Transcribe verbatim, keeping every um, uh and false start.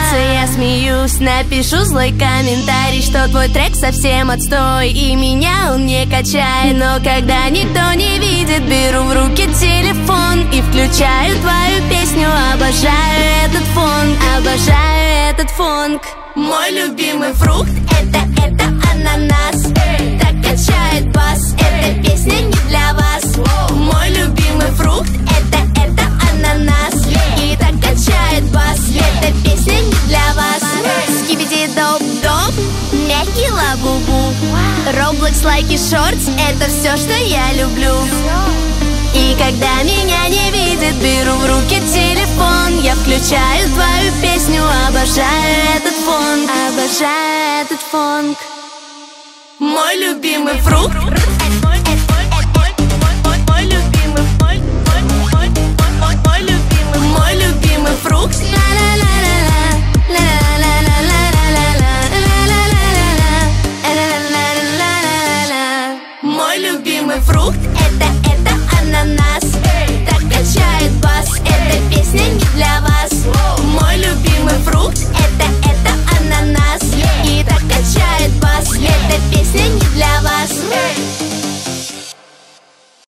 нравится, я смеюсь. Напишу злой комментарий, что твой трек совсем отстой, и меня он не качает. Но когда никто не видит, беру в руки телефон и включаю твою песню. Обожаю этот фонк, обожаю этот фонк. Мой любимый фрукт — это, это ананас. Так качает бас, эта песня не для вас. Мой любимый фрукт — это, это ананас. И так качает бас, эта песня не для вас. Скибиди-доп-доп, мягкий лабубу, Roblox, лайки, шортс — это все, что я люблю. И когда меня не видит, беру в руки телефон, я включаю твою песню. Обожаю этот фонк, обожаю этот фонк. Мой любимый фрукт